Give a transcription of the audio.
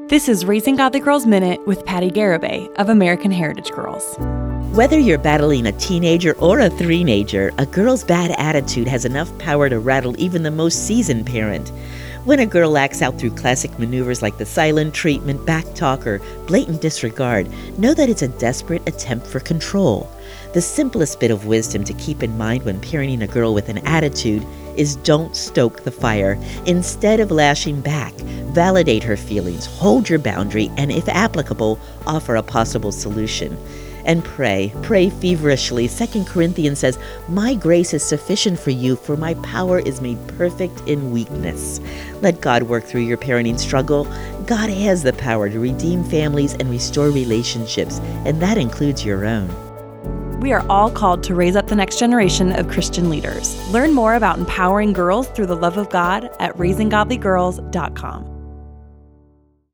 This is Raising Godly Girls Minute with Patty Garibay of American Heritage Girls. Whether you're battling a teenager or a three-nager, a girl's bad attitude has enough power to rattle even the most seasoned parent. When a girl acts out through classic maneuvers like the silent treatment, back talk, or blatant disregard, know that it's a desperate attempt for control. The simplest bit of wisdom to keep in mind when parenting a girl with an attitude is don't stoke the fire. Instead of lashing back, validate her feelings, hold your boundary, and if applicable, offer a possible solution. And pray feverishly. 2 Corinthians says, "My grace is sufficient for you, for my power is made perfect in weakness." Let God work through your parenting struggle. God has the power to redeem families and restore relationships, and that includes your own. We are all called to raise up the next generation of Christian leaders. Learn more about empowering girls through the love of God at raisinggodlygirls.com.